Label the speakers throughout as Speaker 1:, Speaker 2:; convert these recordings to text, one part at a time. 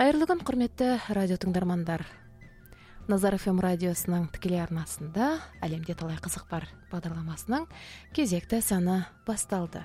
Speaker 1: Кайырлы күн, құрметті радио тыңдармандар. Назар ФМ радиосының тікелей арнасында әлемде талай қызық бар бағдарламасының кезекті саны басталды.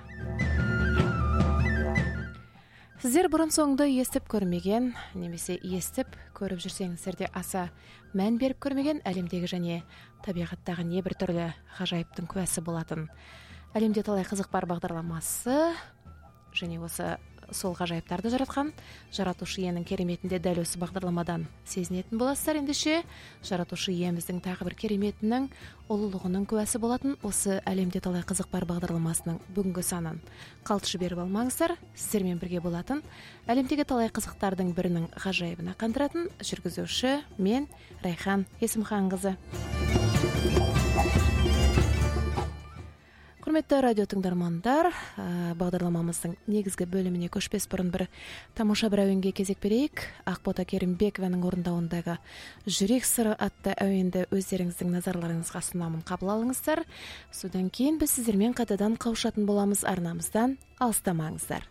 Speaker 1: Сіздер бұрын соңды естіп көрмеген, немесе естіп көріп жүрсеңіздер де аса мән беріп көрмеген әлемдегі және табиғаттағы небір түрлі ғажайыптың куәсі болатын әлемде талай қызық бар бағдарламасы, және осы сол ғажайыптарды жаратқан жаратушы иенің кереметінде дәл осы бағдарламадан сезінетін боласыздар. Ендеше жаратушы иеміздің тағы бір кереметінің ұлылығының куәсі болатын осы әлемде талай қызық бар бағдарламасының бүгінгі санын қалт жіберіп алмаңыздар. Сіздермен бірге болатын әлемдегі талай қызықтардың бірінің ғажайыбына қандыратын жүргізуші мен Райхан Есімханқызы. Құрметті радио тыңдармандар, бағдарламамыздың негізгі бөліміне көшпес бұрын бір тамаша бір әуенге кезек берейік. Ақбота Керімбекованың орындауындағы Жүрек сыры атты әуенді өздеріңіздің назарларыңызға ұсынамын, қабыл алыңыздар. Содан кейін біз сіздермен қайтадан қауышатын боламыз. Арнамыздан алыстамаңыздар.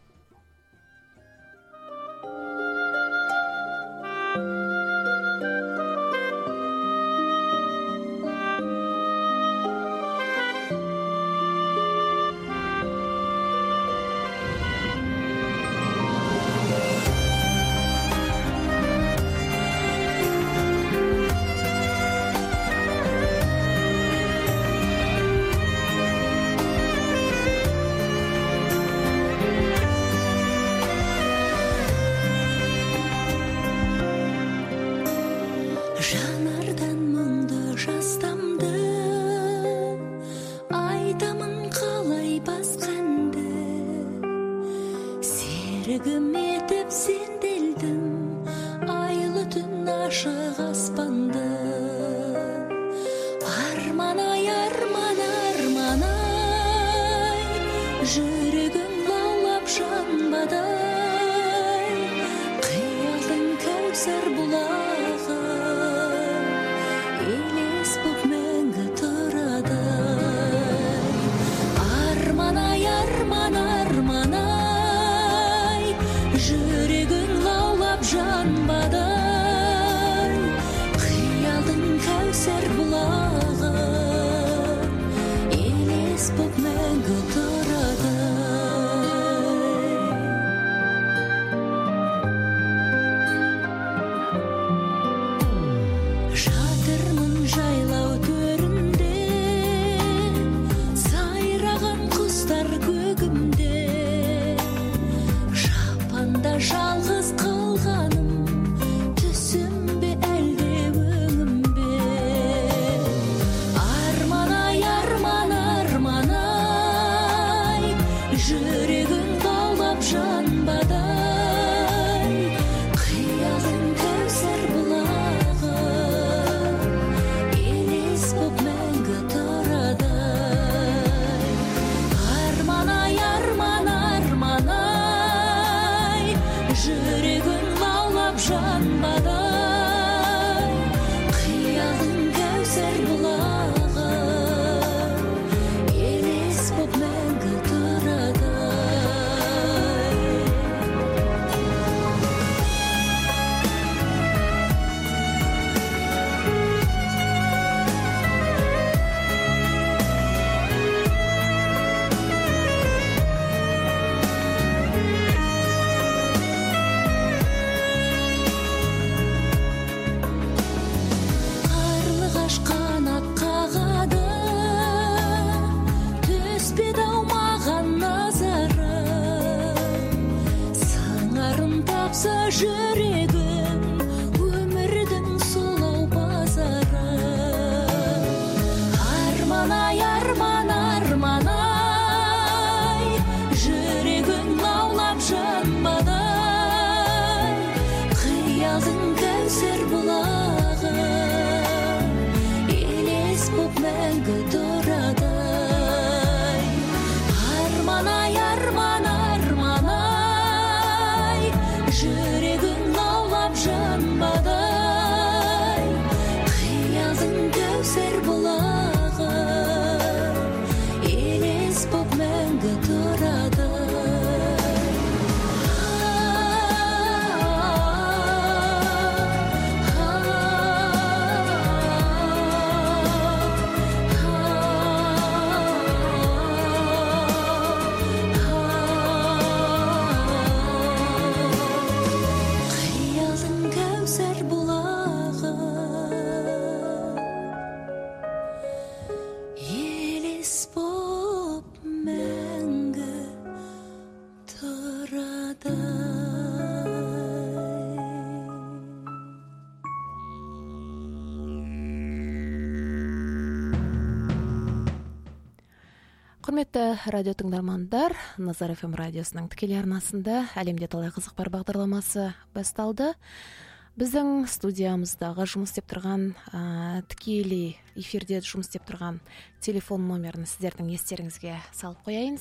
Speaker 1: Құрметті радио тыңдармандар, Назар ФМ радиосының тікелей арнасында әлемде талай қызық бар бағдарламасы басталды. Біздің студиямыздағы жұмыс істеп тұрған, тікелей эфирде жұмыс істеп тұрған телефон номерін сіздердің естеріңізге салып қояйын: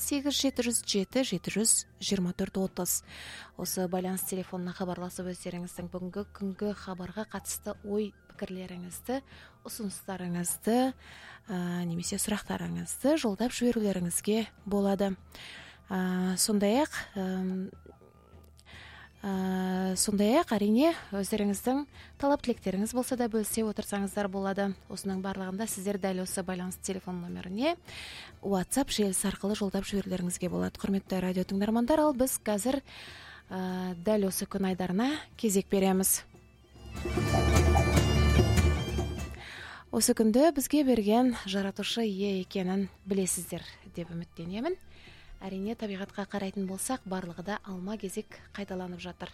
Speaker 1: 8707-724-30. Осы байланыс телефонына хабарласып өздеріңіздің бүгінгі күнгі хабарға қатысты ой пікірлеріңізді, ұсыныстарыңызды, немесе сұрақтарыңызды жолдап жіберулеріңізге болады. Сондай-ақ әрине өздеріңіздің талап тілектеріңіз болса да бөлісе отырсаңыздар болады. Осының барлығында сіздер дәл осы байланыс телефон номеріне WhatsApp желісі арқылы жолдап жіберулеріңізге болады. Құрметті радио тыңдармандар, ал біз қазір дәл осы күн айдарына кезек береміз. Осы күнді бізге берген жаратушы ие екенін білесіздер деп үміттенемін. Әрине, табиғатқа қарайтын болсақ, барлығы да алма кезек қайталанып жатыр.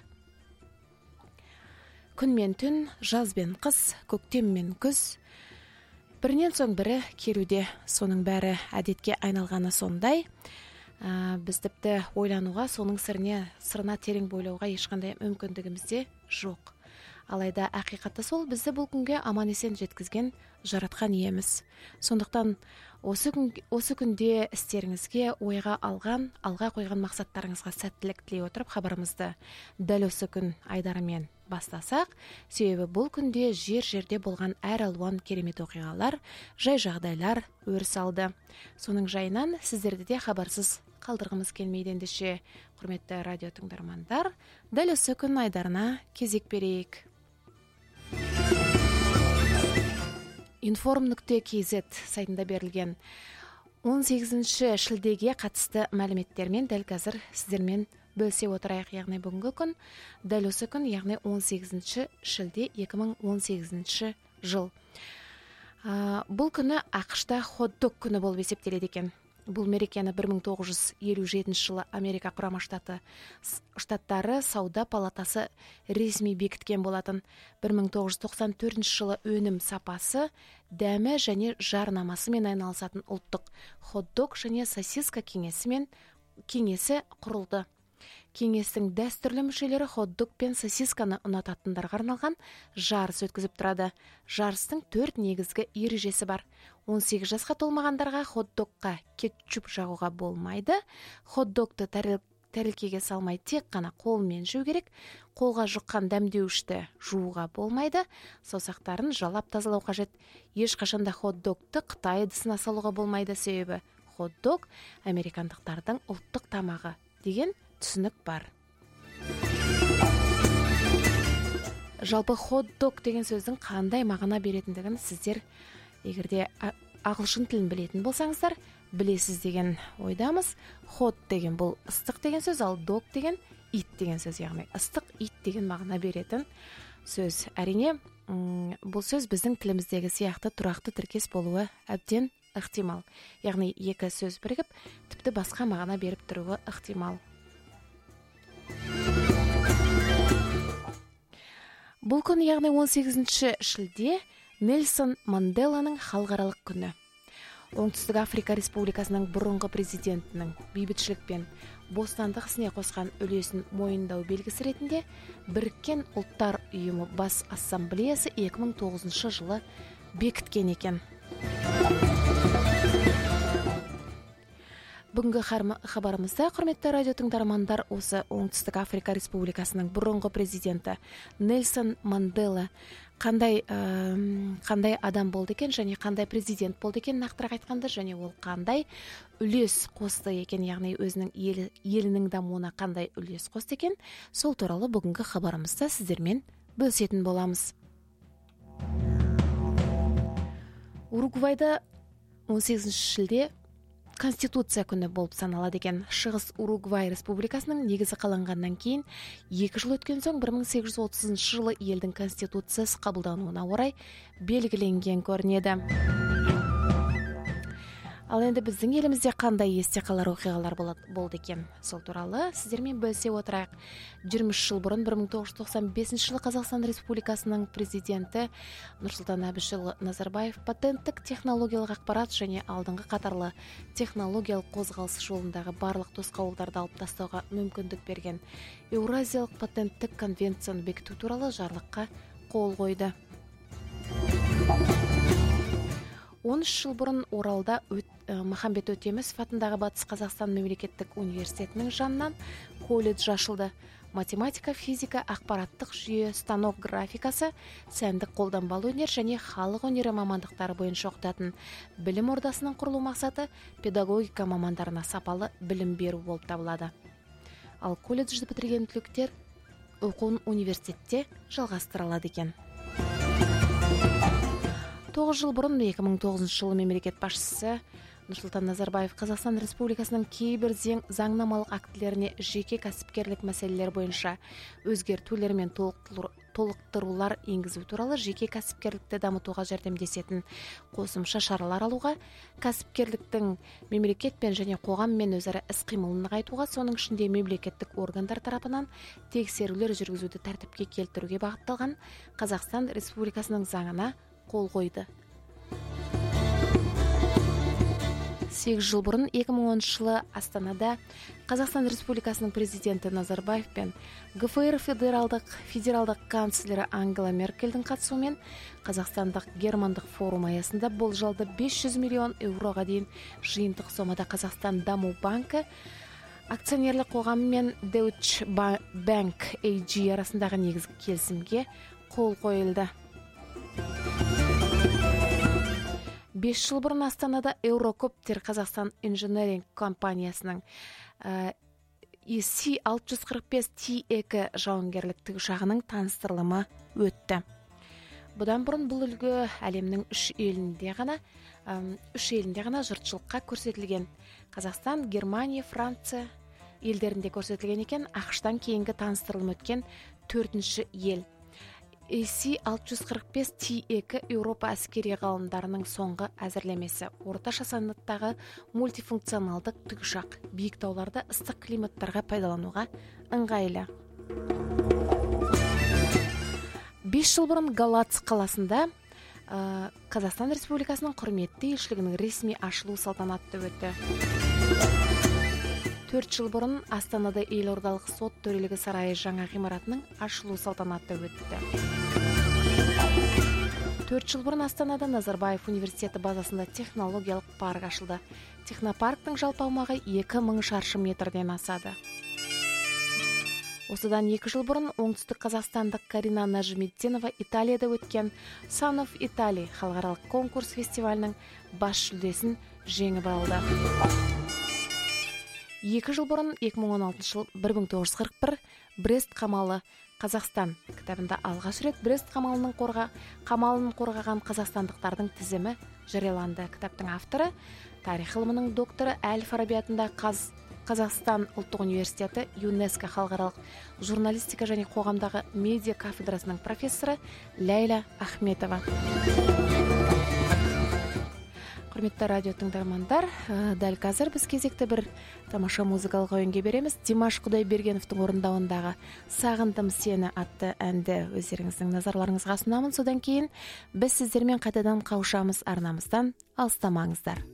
Speaker 1: Күн мен түн, жаз бен қыс, көктем мен күз, бірінен соң бірі келуде. Соның бәрі әдетке айналғаны сондай. Біз тіпті ойлануға, соның сырына терең бойлауға ешқандай мүмкіндігіміз де жоқ. Алайда ақиқаты сол, бізді бұл күнге аман есен жеткізген жаратқан иеміз. Сондықтан осы күнде істеріңізге, ойға алға қойған мақсаттарыңызға сәттілік тілей отырып, хабарымызды дәл осы күн айдарымен бастасақ, себебі бұл күнде жерде болған әр алуан керемет оқиғалар, жай жағдайлар өріс алды. Соның жайынан сіздерді де хабарсыз қалдырғымыз келмейді. Ендеше, құрметті радио тыңдармандар, дәл осы күн айдарына кезек берейік. Inform.kz сайтында берілген 18 шілдеге қатысты мәліметтермен дәл қазір сіздермен бөлісе отырайық. Яғни бүгінгі күн, дәл осы күн, яғни 18 шілде 2018 жыл. Бұл күні ақш-та хот-дог күні болып есептеледі екен. Бұл мерекені 1957 жылы Америка құрама штаттары сауда палатасы ресми бекіткен болатын. 1994 жылы өнім сапасы, дәмі және жарнамасымен айналысатын ұлттық хот-дог және сосиска кеңесі құрылды. Кеңестің дәстүрлі мүшелері хот-дог пен сосисканы ұнататындарға арналған жарыс өткізіп тұрады. Жарыстың 4 негізгі ережесі бар. 18 жасқа толмағандарға хот-догқа кетчуп жағуға болмайды. Хот-догты тәрелкеге салмай тек қана қолмен жеу керек. Қолға жұққан дәмдеуішті жууға болмайды. Саусақтарын жалап тазалау қажет. Ешқашанда хот-догты Қытай ыдысына салуға болмайды, себебі хот-дог американдықтардың ұлттық тамағы деген түсінік бар. Жалпы хот-дог деген сөздің қандай мағына беретіндігін сіздер, егерде ағылшын тілін білетін болсаңыздар, білесіз деген ойдамыз. Хот деген бұл ыстық деген сөз, ал дог деген ит деген сөз, яғни ыстық ит деген мағына беретін сөз. Әрине, бұл сөз біздің тіліміздегі сияқты тұрақты тіркес болуы әбден ықтимал. Яғни екі сөз бірігіп, тіпті басқа мағына беріп тұруы ықтимал. Бұл күн, яғни 18 шілде, Нельсон Манделаның халықаралық күні. Оңтүстік Африка Республикасының бұрынғы президентінің бейбітшілік пен бостандық ісіне қосқан үлесін мойындау белгісі ретінде Біріккен ұлттар ұйымы бас ассамблеясы 2009 жылы бекіткен екен. Бүгінгі хабарымызда, құрметті радио тыңдармандар, осы Оңтүстік Африка Республикасының бұрынғы президенті Нельсон Мандела қандай адам болды екен, және қандай президент болды екен нақтырақ айтқанда, және ол қандай үлес қосты екен, яғни өзінің елінің дамуына қандай үлес қосты екен, сол туралы бүгінгі хабарымызда сіздермен бөлісетін боламыз. Уругвайда 18 шілде Конституция күні болып саналады екен. Шығыс Уругвай Республикасының негізі қаланғаннан кейін 2 жыл өткен соң 1830 жылы елдің конституциясы қабылдануына орай белгіленген көрінеді. Ал енді біздің елімізде қандай есте қалар оқиғалар болды екен? Сол туралы сіздермен бөлісе отырайық. 20 жыл бұрын 1995 жылы Қазақстан Республикасының президенті Нұрсұлтан Әбішұлы Назарбаев патенттік технологиялық ақпарат және алдыңғы қатарлы технологиялық қозғалыс жолындағы барлық тосқауылдарды алып тастауға мүмкіндік берген Еуразиялық патенттік конвенцияны бекіту туралы жарлыққа қол қойды. 13 жыл бұрын Оралда Махамбет Өтемісов атындағы Батыс Қазақстан мемлекеттік университетінің жанынан колледж ашылды. Математика, физика, ақпараттық жүйе, станок графикасы, сәндік қолданбалы өнер және халық өнері мамандықтары бойынша оқытатын білім ордасының құрылу мақсаты педагогика мамандарына сапалы білім беру болып табылады. Ал колледжді бітірген түлектер оқуын университетте жалғастыра алады екен. 9 жыл бұрын 2009 жылы мемлекет басшысы Нұрсұлтан Назарбаев Қазақстан Республикасының кейбір заңнамалық актілеріне жеке кәсіпкерлік мәселелер бойынша өзгертулер мен толықтырулар енгізу туралы жеке кәсіпкерлікті дамытуға жәрдемдесетін қосымша шаралар алуға, кәсіпкерліктің мемлекетпен және қоғаммен өзара іс-қимылын нығайтуға, соның ішінде мемлекеттік органдар тарапынан тексерулер жүргізуді тәртіпке келтіруге бағытталған Қазақстан Республикасының заңына қол қойды. 8 жыл бұрын 2010 жылы Астанада Қазақстан Республикасының президенті Назарбаев пен ГФР федералдық канцлері Ангела Меркельдің қатысуымен Қазақстандық германдық форум аясында болжалды 500 миллион еуроға дейін жиынтық сомада Қазақстан Даму банкі акционерлік қоғамы мен Deutsche Bank AG арасындағы негізгі келісімге қол қойылды. 5 жыл бұрын Астанада Eurocopter Қазақстан инженеринг компаниясының EC-645T2 жауынгерлік тікұшағының таныстырылымы өтті. Бұдан бұрын бұл үлгі әлемнің 3 елінде ғана жұртшылыққа көрсетілген. Қазақстан, Германия, Франция елдерінде көрсетілген екен. ақш-тан кейінгі таныстырылым өткен 4-ші ел. EC-645T2 Еуропа әскери ғалымдарының соңғы әзірлемесі. Орташа санаттағы мультифункционалдық тікұшақ биік тауларда ыстық климаттарға пайдалануға ыңғайлы. 5 жыл бұрын Галац қаласында Қазақстан Республикасының құрметті елшілігінің ресми ашылу салтанаты өтті. 4 жыл бұрын Астанада елордалық сот төрелігі сарайы жаңа ғимаратының ашылу салтанаты өтті. 4 жыл бұрын Астанада Назарбаев университеті базасында технологиялық парк ашылды. Технопарктың жалпы аумағы 2000 шаршы метрден асады. Осыдан 2 жыл бұрын оңтүстік қазақстандық Карина Нажмиддинова Италияда өткен Son of Italy халықаралық конкурс фестивалінің бас жүлдесін жеңіп алды. 2 жыл бұрын 2016 жыл 1941 Брест қамалы Қазақстан кітабында алғаш рет Брест қамалын қорғаған қазақстандықтардың тізімі жарияланды. Кітаптың авторы тарих ғылымының докторы Әл-Фараби атындағы Қазақстан ұлттық университеті ЮНЕСКО халықаралық журналистика және қоғамдағы медиа кафедрасының профессоры Ләйла Ахметова. Құрметті радио тыңдармандар, дәл қазір біз кезекті бір тамаша музыкалық ойынға береміз. Димаш Құдайбергеновтың орындауындағы «Сағындым сені» атты әнді өздеріңіздің назарларыңызға ұсынамын. Содан кейін біз сіздермен қайтадан қауышамыз. Арнамыздан алыстамаңыздар.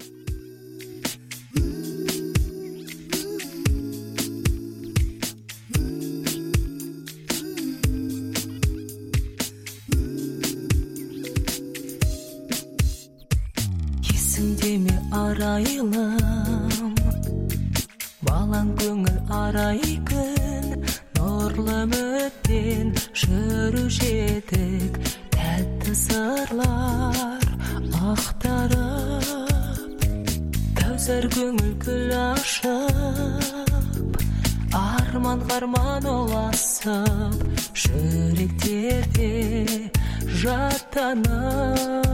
Speaker 2: Есіңдеме арайлым, балаң көңіл арай күн, нұрлы үміттен жүруші едік, тәтті сырлар ақтарып, кәусар көңіл күл ашып, арманға арман ұласып, жүректерде жаттанып.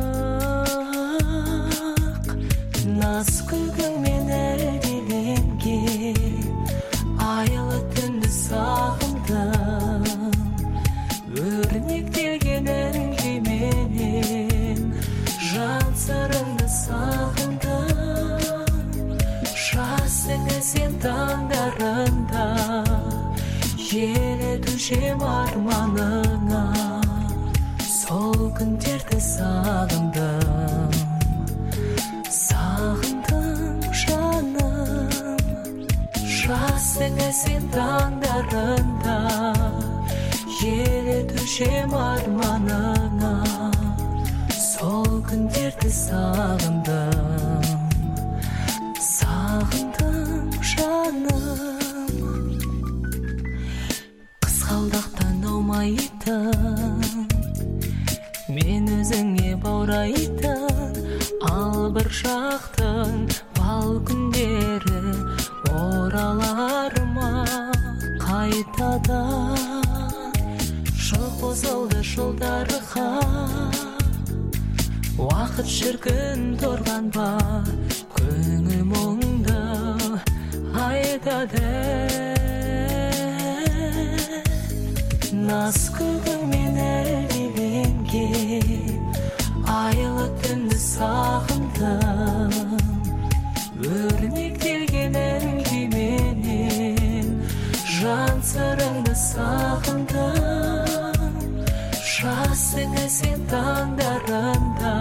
Speaker 2: Наз күлгіңмен әлдиленген айлы түнді сағындым, өрнектелген әңгіменен жан сырыңды сағындым. сағындым, сағындым жаным. Жасыңа сен таңдарында, елетушем арманыңа. Сол күндерді сағындым, сағындым жаным. Қызғалдақтан аумайтын, мен өзіңе баурайтын, ал бір жақтың бал күндері оралар ма қайтадан? Жоқ қосылды жылдарға, уақыт шіркін тұрған ба, көңіл мұңды айтады. Наз күлкіңмен әлдиленген айлы түнді сағындым, өрнектелген әңгіменен жан сырыңды сағындым. Жасыңа сен таңдарында,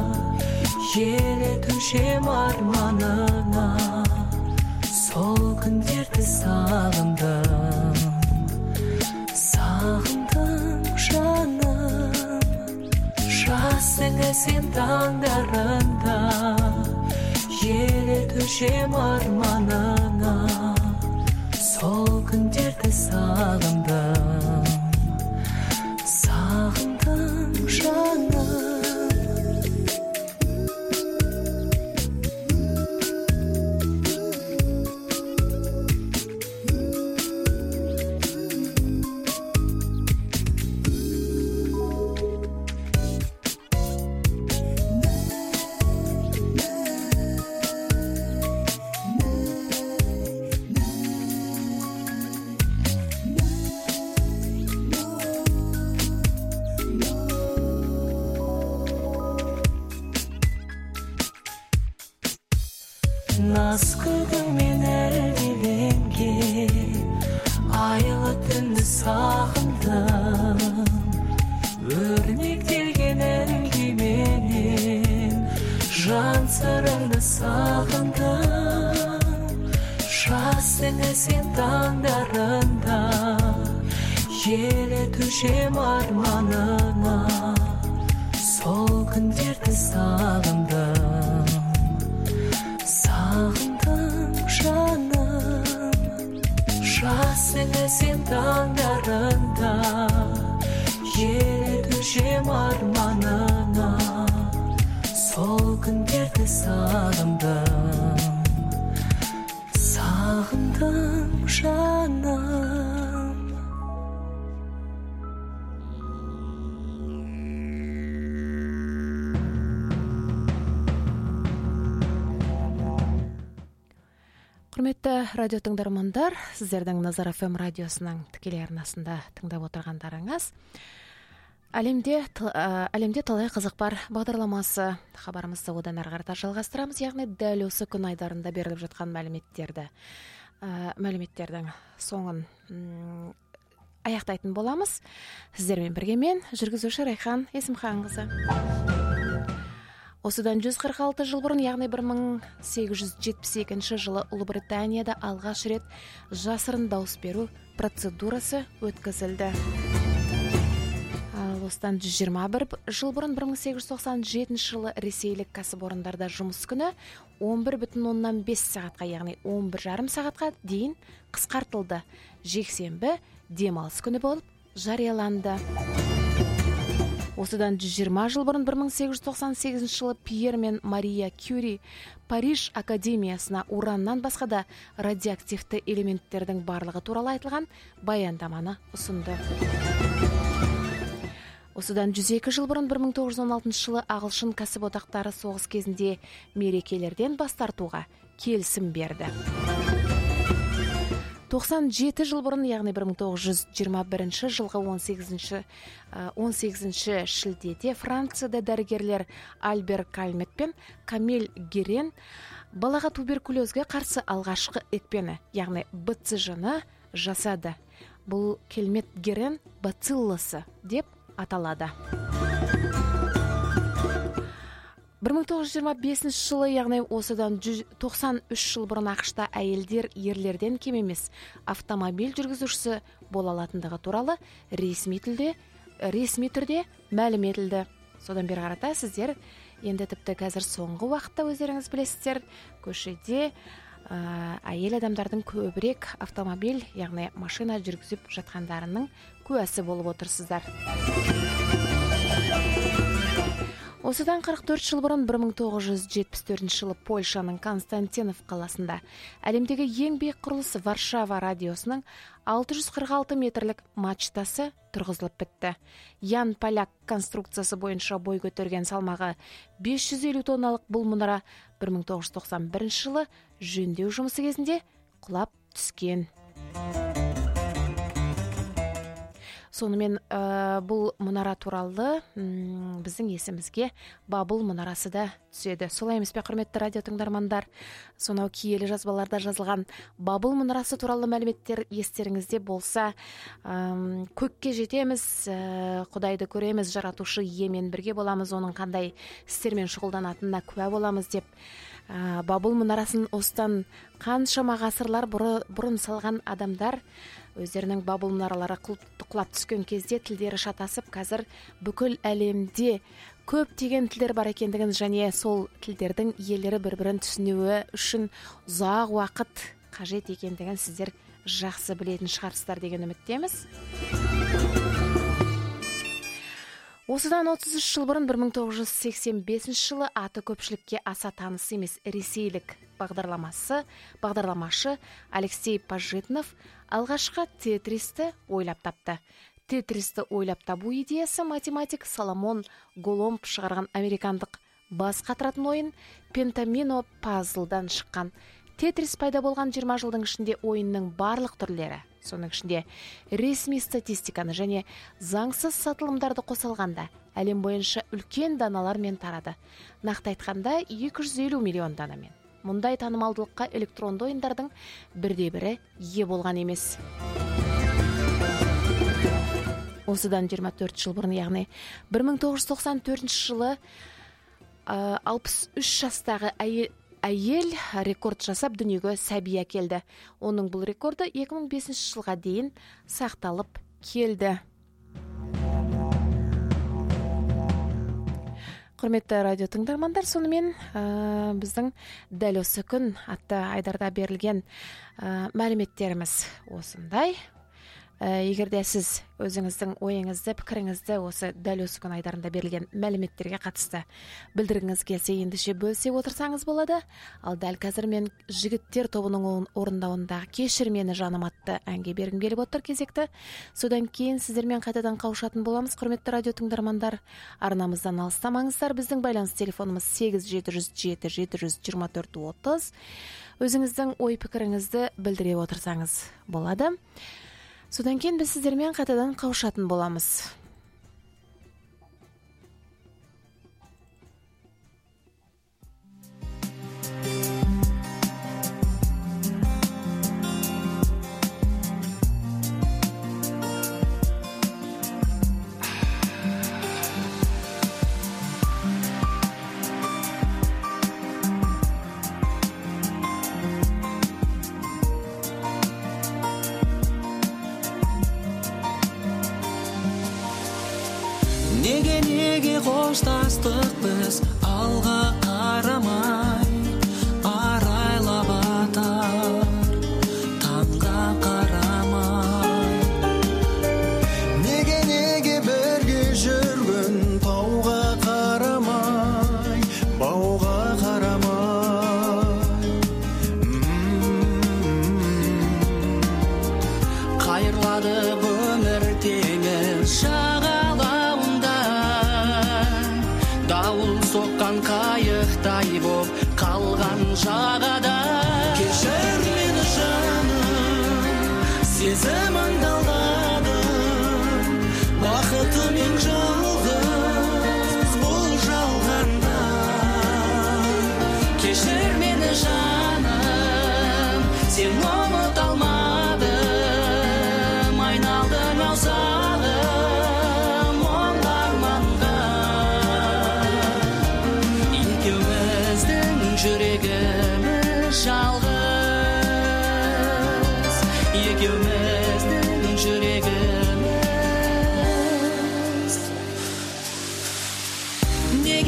Speaker 2: елетушем арманыңа. Сол күндерді сағындым, сағындым жаным. Жасыңа сен таңдарында, елетушем арманыңа. Сол күндерді сағындым, сағындым жаным. Наз күлкіңмен әлдиленген айлы түнді сағындым, өрнектелген әңгіменен жан сырыңды сағындым. Жасыңа сен таңдарында, елетушем арманыңа. Сол күндерді сағындым, сағындым жаным. Жасыңа сен таңдарында, елетушем арманыңа. Сол күндерді сағындым, сағындым жаным.
Speaker 1: Құрметті радио тыңдармандар, сіздердің Назар ФМ радиосының тікелей арнасында тыңдап отырғандарыңыз әлемде талай қызық бар бағдарламасы. Хабарымызды одан әрі қарата жалғастырамыз, яғни дәл осы күн айдарында беріліп жатқан мәліметтердің соңын аяқтайтын боламыз. Сіздермен бірге мен, жүргізуші Райхан Есімханқызы. Осыдан 146 жыл бұрын, яғни 1872 жылы Ұлыбританияда алғаш рет жасырын дауыс беру процедурасы өткізілді. Ал осыдан 121 жыл бұрын 1897 жылы ресейлік кәсіпорындарда жұмыс күні 11,5 сағатқа, яғни 11,5 сағатқа дейін қысқартылды. Жексенбі демалыс күні болып жарияланды. Осыдан 120 жыл бұрын 1898 жылы Пьер мен Мария Кюри Париж академиясына ураннан басқа да радиоактивті элементтердің барлығы туралы айтылған баяндаманы ұсынды. Осыдан 102 жыл бұрын 1916 жылы ағылшын кәсіподақтары соғыс кезінде мерекелерден бас тартуға келісім берді. 97 жыл бұрын, яғни 1921 жылғы 18 шілдеде Францияда дәрігерлер Альбер Кальмет пен Камиль Герен балаға туберкулезге қарсы алғашқы екпені, яғни БЦЖ-ны жасады. Бұл Кальмет Герен бацилласы деп аталады. 1925 жылы, яғни осыдан 93 жыл бұрын ақшта әйелдер ерлерден кем емес автомобиль жүргізушісі бола алатындығы туралы ресми түрде мәлім етілді. Содан бері қарата сіздер енді тіпті қазір соңғы уақытта өздеріңіз білесіздер, көшеде әйел адамдардың көбірек автомобиль, яғни машина жүргізіп жатқандарының куәсі болып отырсыздар. Осыдан 44 жыл бұрын 1974 жылы Польшаның Константинов қаласында әлемдегі ең биік құрылыс Варшава радиосының 646 метрлік мачтасы тұрғызылып бітті. Ян Поляк конструкциясы бойынша бой көтерген салмағы 550 тонналық бұл мұнара 1991 жылы жөндеу жұмысы кезінде құлап түскен. Сонымен бұл мұнара туралы біздің есімізге Бабыл мұнарасы да түседі. Солай емес пе, құрметті радио тыңдармандар? Сонау киелі жазбаларда жазылған Бабыл мұнарасы туралы мәліметтер естеріңізде болса, көкке жетеміз, Құдайды көреміз, жаратушы иемен бірге боламыз, оның қандай істермен шұғылданатынына куә боламыз деп Бабыл мұнарасын осыдан қаншама ғасырлар бұрын салған адамдар өздерінің Бабыл мұнаралары құлап түскен кезде тілдері шатасып, қазір бүкіл әлемде көптеген тілдер бар екендігін және сол тілдердің иелері бір-бірін түсінуі үшін ұзақ уақыт қажет екендігін сіздер жақсы білетін шығарсыздар деген үміттеміз. Осыдан 33 жыл бұрын 1985 жылы аты көпшілікке аса таныс емес ресейлік бағдарламашы Алексей Пожитнов алғашқы тетристі ойлап тапты. Тетристі ойлап табу идеясы математик Соломон Голомб шығарған американдық бас қатыратын ойын пентамино пазлдан шыққан. Тетрис пайда болған 20 жылдың ішінде ойынның барлық түрлері, соның ішінде ресми статистиканы және заңсыз сатылымдарды қосылғанда әлем бойынша үлкен даналармен тарады. Нақты айтқанда 250 миллион данамен. Мұндай танымалдылыққа электронды ойындардың бірде-бірі ие болған емес. Осыдан 24 жыл бұрын, яғни 1994 жылы 63 жастағы әйел рекорд жасап дүниеге сәби әкелді. Оның бұл рекорды 2005 жылға дейін сақталып келді. Құрметті радио тыңдармандар, сонымен біздің дәл осы күн атты айдарда берілген мәліметтеріміз осындай. Егерде сіз өзіңіздің ойыңызды, пікіріңізді осы дәл осы күн айдарында берілген мәліметтерге қатысты білдіргіңіз келсе, ендеше бөлсе отырсаңыз болады. Ал дәл қазір мен жігіттер тобының орындауындағы Кешір мені жаным атты әнге бергім келіп отыр кезекті. Содан кейін сіздермен қайтадан қауышатын боламыз, құрметті радио тыңдармандар. Арнамыздан алыстамаңыздар. Біздің байланыс телефонымыз 8707 724 30. Өзіңіздің ой пікіріңізді білдіре отырсаңыз болады. Содан кейін біз сіздермен қайтадан қауышатын боламыз.
Speaker 2: Неге қоштастық біз алға қарамай арайлап атар таңға қарамай. Неге бірге жүргін тауға қарамай бауға қарамай. Қайырлады өмір теңіз соққан қайықтай боп қалған жағада. Кешір мені жаным, сезіміңді алдадым, бақытымен жалғыз бұл жалғанда. Кешір мені жаным, сен ұмыта алмадым, айналдың ау сағым оң арманға.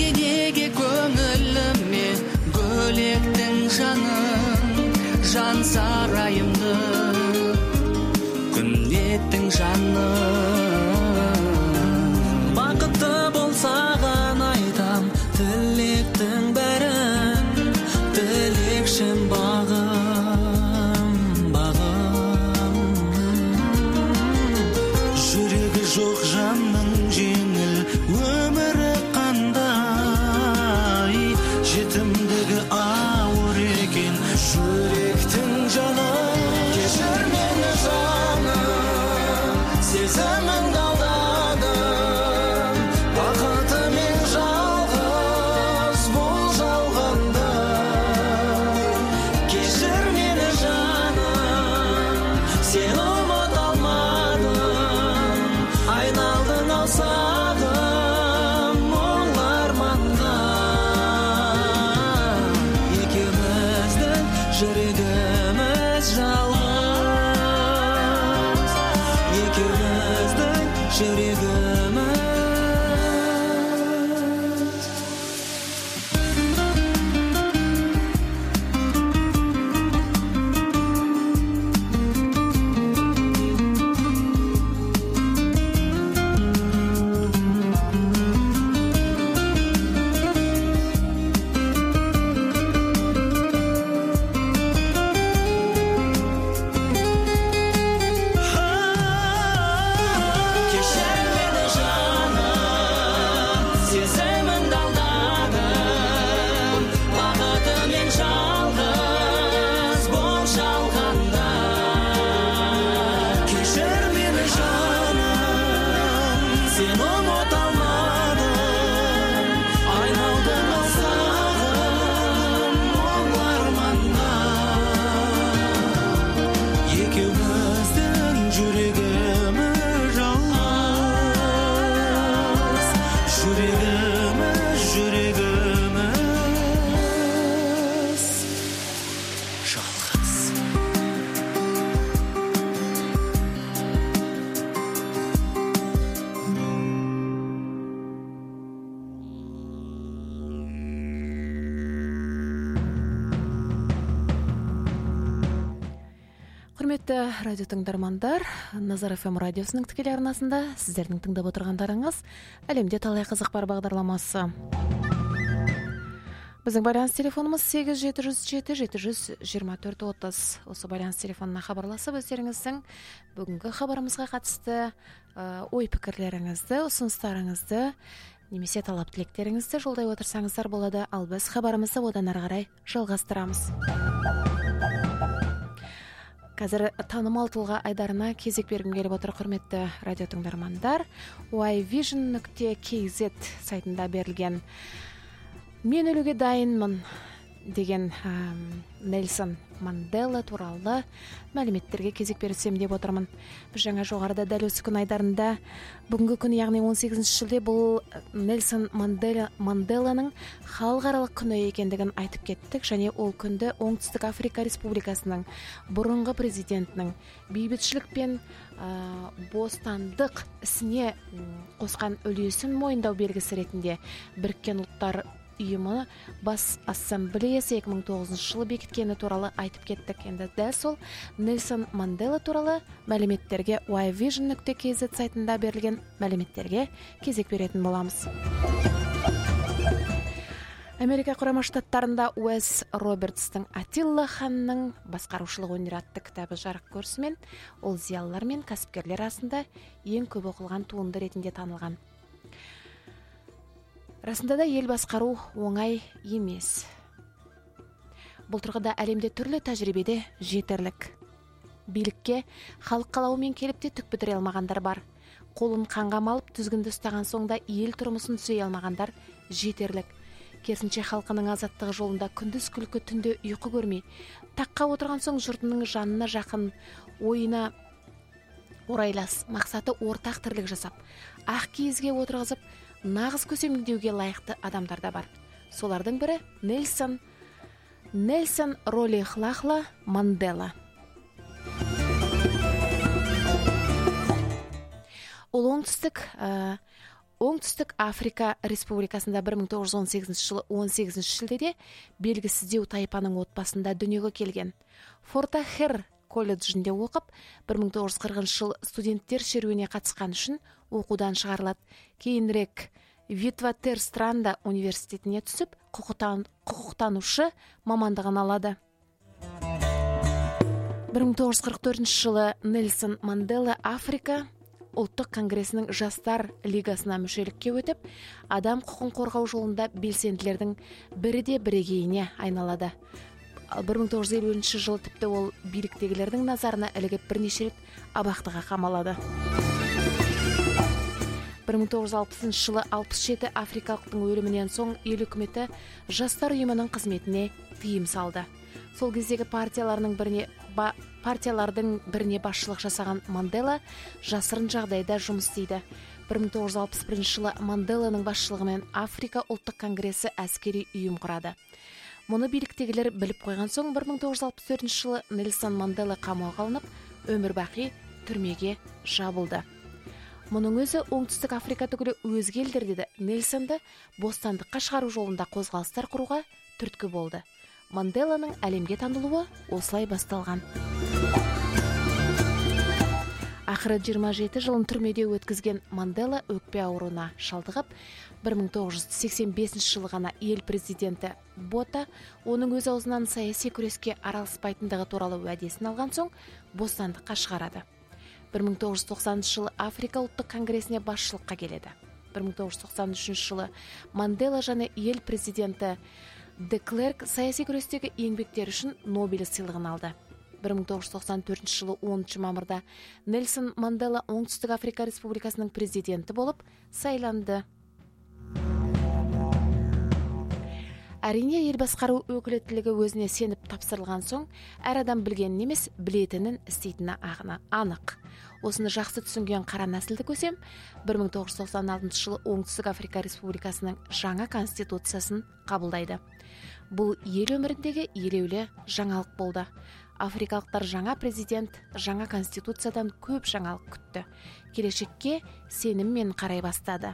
Speaker 2: неге көңіліме бөлектің жанын, жан сарайымды күн еттің жаным. Бақытты болсаған айтам тілектің бәрін, тілекшім бағым, бағым. Жүрегі жоқ жанның жеңіл өмірі қандай, жетімдігі ауыр екен жүректің жаны. Кешір мені жаным, сезіміңді алдадым, бақытымен жалғыз бұл жалғанда. Кешір мені жаным, сен ұмыта алмадым, айналдың ау сағым мұң арманда. Екеуміздің жүрегіміз жалғыз, екеуміздің жүрегіміз. Кешір мені жаным, сезіміңді алдадым, бақытымен жалғыз бұл жалғанда. Кешір мені жаным, сен ұмыта алмадым, айналдың ау сағым мұң арманда. Екеуміздің жүрегіміз жалғыз, жүрегіміз, жүрегіміз жалғыз.
Speaker 1: Құрметті радио тыңдармандар, Назар FM радиосының тікелей арнасында сіздердің тыңдап отырғандарыңыз әлемде талай қызық бар бағдарламасы. Біздің байланыс телефонымыз 8707-724-30. Осы байланыс телефонына хабарласып, өздеріңіздің бүгінгі хабарымызға қатысты ой-пікірлеріңізді, ұсыныстарыңызды, немесе талап тілектеріңізді жолдай отырсаңыздар болады. Ал біз хабарымызды одан ары қарай жалғастырамыз. Қазір танымал тұлға айдарына кезек бергім келіп отыр, құрметті радио тыңдармандар. yvision.kz сайтында берілген "Мен өлуге дайынмын" деген Нельсон Мандела туралы мәліметтерге кезек берсем деп отырмын. Біз жаңа жоғарыда дәл осы күн айдарында, бүгінгі күн яғни 18 шілде, бұл Нельсон Манделаның халықаралық күні екендігін айтып кеттік, және ол күнді Оңтүстік Африка Республикасының бұрынғы президентінің бейбітшілік пен бостандық ісіне қосқан үлесін мойындау белгісі ретінде Біріккен Ұлттар ұйымы бас ассамблеясы 2009 жылы бекіткені туралы айтып кеттік. Енді дәл сол Нельсон Мандела туралы мәліметтерге yvision.kz сайтында берілген мәліметтерге кезек беретін боламыз. Америка Құрама Штаттарында Уэс Робертстың Атилла ханның басқарушылық өнер атты кітабы жарық көрісімен, ол зиялылар мен кәсіпкерлер арасында ең көп оқылған туынды ретінде танылған. Расында да ел басқару оңай емес. Бұл тұрғыда әлемде түрлі тәжірибеде жетерлік. Билікке халық қалауымен келіп те түк бітіре алмағандар бар. Қолын қанға малып тізгінді ұстаған соңда ел тұрмысын түзей алмағандар жетерлік. Керісінше халқының азаттығы жолында күндіз күлкі, түнде ұйқы көрмей, таққа отырған соң жұртының жанына жақын, ойына орайлас, мақсаты ортақ тірлік жасап, ақ киізге отырғызып, нағыз көсемдеуге лайықты адамдар да бар. Солардың бірі Нельсон Ролихлахла Мандела. Ол оңтүстік Оңтүстік Африка Республикасында 1918 жылы 18 шілдеде белгісіздеу тайпаның отбасында дүниеге келген. Форта Хер колледжінде оқып, 1940 жыл студенттер шеруіне қатысқан үшін оқудан шығарылады. Кейінірек Витватерстранда университетіне түсіп, құқықтанушы мамандығын алады. 1944 жылы Нельсон Мандела Африка ұлттық конгресінің жастар лигасына мүшелікке өтіп, адам құқын қорғау жолында белсенділердің бірі бірегейіне айналады. 1950 жылы тіпті ол биліктегілердің назарына ілігіп бірнеше рет абақтыға қамалады. 1960 жылы 67 африкалықтың өлімінен соң ел үкіметі жастар ұйымының қызметіне тыйым салды. Сол кездегі партиялардың біріне басшылық жасаған Мандела жасырын жағдайда жұмыс істейді. 1961 жылы Манделаның басшылығымен Африка ұлттық конгресі әскери ұйым құрады. Мұны биліктегілер біліп қойған соң 1964 жылы Нельсон Мандела қамауға алынып, өмірбақи түрмеге жабылды. Мұның өзі оңтүстік Африка түгілі өзге елдерде де Нельсонды бостандыққа шығару жолында қозғалыстар құруға түрткі болды. Манделаның әлемге танылуы осылай басталған. Ақыры 27 жылын түрмеде өткізген Мандела өкпе ауруына шалдығып, 1985 жылы ғана ел президенті Бота оның өз аузынан саяси күреске араласпайтындығы туралы уәдесін алған соң бостандыққа шығарады. 1990 жылы Африка ұлттық конгресіне басшылыққа келеді. 1993 жылы Мандела және ел президенті Де Клерк саяси күрестегі еңбектері үшін Нобель сыйлығын алды. 1994 жылы 10 мамырда Нельсон Мандела Оңтүстік Африка Республикасының президенті болып сайланды. Әрине, ел басқару өкілеттілігі өзіне сеніп тапсырылған соң, әр адам білгенін емес, білетінін істейтіні анық. Осыны жақсы түсінген қара нәсілді көсем, 1996 жылы Оңтүстік Африка Республикасының жаңа конституциясын қабылдайды. Бұл ел өміріндегі елеулі жаңалық болды. Африкалықтар жаңа президент, жаңа конституциядан көп жаңалық күтті. Келешекке сеніммен қарай бастады.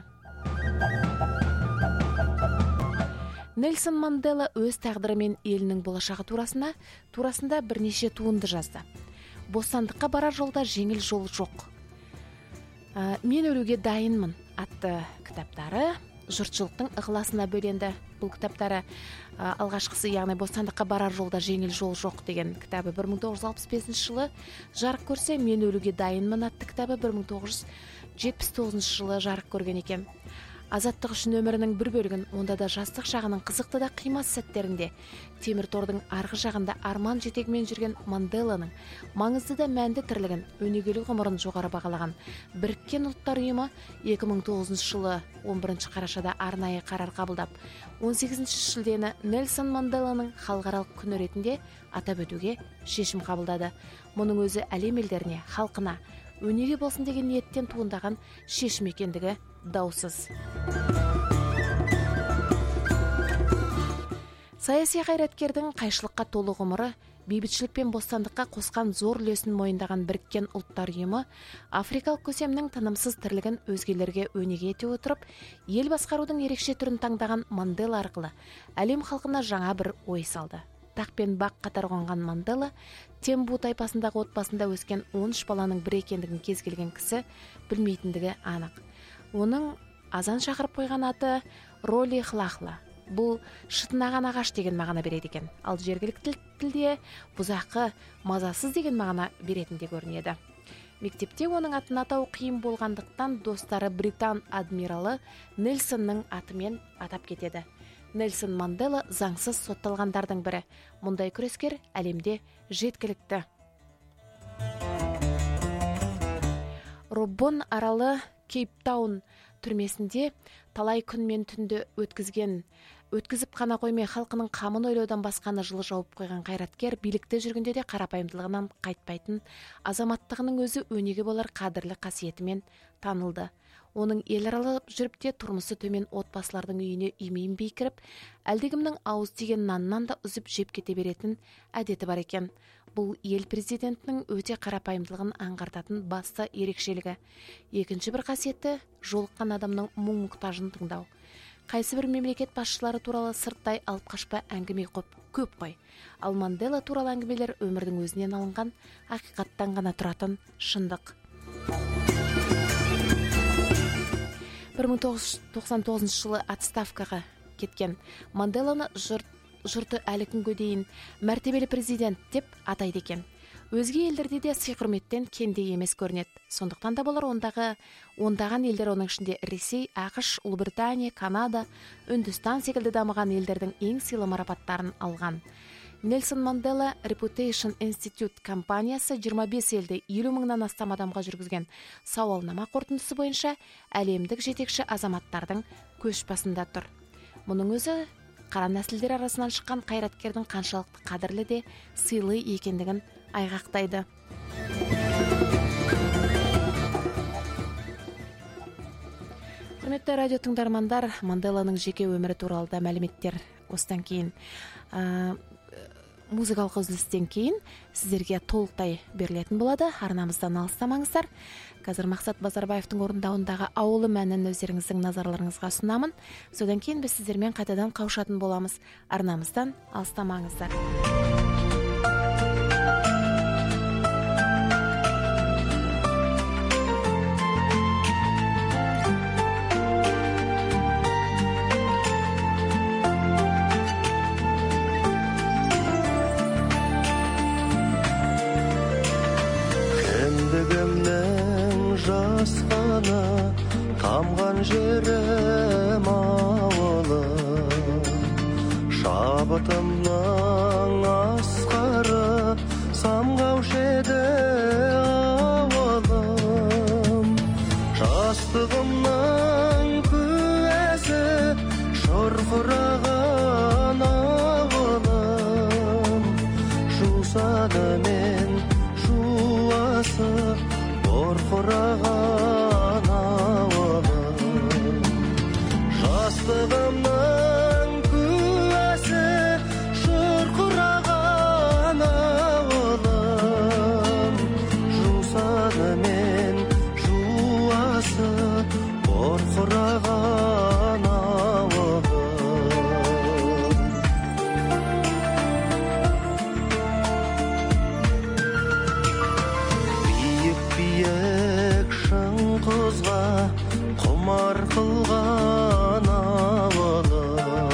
Speaker 1: Нельсон Мандела өз тағдыры мен елінің болашағы турасында бірнеше туынды жазды. Бостандыққа барар жолда жеңіл жол жоқ. Мен өлуге дайынмын атты кітаптары жұртшылықтың ықыласына бөленді. Бұл кітаптары алғашқысы, яғни бостандыққа барар жолда жеңіл жол жоқ деген кітабы 1965 жылы жарық көрсе, Мен өлуге дайынмын атты кітабы 1979 жылы жарық көрген екен. Азаттық үшін өмірінің бір бөлігін, онда да жастық шағының қызықты да қимас сәттерінде темір тордың арғы жағында арман жетегімен жүрген Манделаның маңызды да мәнді тірлігін, өнегелі ғұмырын жоғары бағалаған Біріккен ұлттар ұйымы 2009 жылы 11 қарашада арнайы қарар қабылдап, 18 шілдені Нельсон Манделаның халықаралық күні ретінде атап өтуге шешім қабылдады. Мұның өзі әлем елдеріне, халқына өнеге болсын деген ниеттен туындаған шешім екендігі даусыз. Саяси қайраткердің қайшылыққа толы ғұмыры, бейбітшілік пен бостандыққа қосқан зор үлесін мойындаған Біріккен ұлттар ұйымы африкалық көсемнің тынымсыз тірлігін өзгелерге өнеге ете отырып, ел басқарудың ерекше түрін таңдаған Мандела арқылы әлем халқына жаңа бір ой салды. Тақ пен бақ қатар қонған Мандела Тембу тайпасындағы отбасында өскен 13 баланың бір екендігін кез келген кісі білмейтіндігі анық. Оның азан шақырып қойған аты Роли Хлахла. Бұл шытынаған ағаш деген мағына береді екен. Ал жергілікті тілде бұзақы, мазасыз деген мағына беретінде көрінеді. Мектепте оның атын атау қиын болғандықтан достары Британ адмиралы Нельсонның атымен атап кетеді. Нельсон Мандела заңсыз сотталғандардың бірі. Мұндай күрескер әлемде жеткілікті. Роббон аралы Кейптаун түрмесінде талай күн мен түнді өткізіп қана қоймай халқының қамын ойлаудан басқаны жылы жауып қойған қайраткер билікте жүргенде де қарапайымдылығынан қайтпайтын азаматтығының өзі өнеге болар қадірлі қасиетімен танылды. Оның ел аралап жүріп те тұрмысы төмен отбасылардың үйіне үймейінбей кіріп, әлдегімнің ауыз тиген наннан да үзіп жеп кете беретін әдеті бар екен. Бұл ел президентінің өте қарапайымдылығын аңғартатын басты ерекшелігі. Екінші бір қасиеті жолыққан адамның мұң-мұқтажын тыңдау. Қайсы бір мемлекет басшылары туралы сырттай алып қашпа әңгіме көп қой. Ал Мандела туралы әңгімелер өмірдің өзінен алынған, ақиқаттан ғана тұратын шындық. 1999 жылы отставкаға кеткен Манделаны жұрты әлі күнге дейін мәртебелі президент деп атайды екен. Өзге елдерде де сый-құрметтен кенде емес көрінеді. Сондықтан да болар ондаған елдер, оның ішінде Ресей, ақш, Ұлыбритания, Канада, Үндістан секілді дамыған елдердің ең сыйлы марапаттарын алған. Нельсон Мандела Reputation Institute компаниясы 25 елде 50 мыңнан астам адамға жүргізген сауалнама қорытындысы бойынша әлемдік жетекші азаматтардың көшбасында тұр. Мұның өзі қара нәсілдер арасынан шыққан қайраткердің қаншалықты қадірлі де сыйлы екендігін айғақтайды. Құрметті радио тыңдармандар, Манделаның жеке өмірі туралы да мәліметтер осыдан кейін музыкалық үзілістен кейін сіздерге толықтай берілетін болады. Арнамыздан алыстамаңыздар. Қазір Мақсат Базарбаевтың орындауындағы ауылы мәнін өздеріңіздің назарларыңызға ұсынамын. Содан кейін біз сіздермен қайтадан қауышатын боламыз. Арнамыздан алыстамаңыздар.
Speaker 2: Тамған жерім ауылым, шабытымның асқары, самғаушы еді ауылым. Жастығымның куәсі, шұрқыраған ауылым. Жусады мен жуасы, бұрқыраған ауылым. Жастығымның куәсі, шұрқыраған ауылым. Жусаны мен жуасы, бұрқыраған ауылым. Биік шыңғызға құмар қылған ауылым.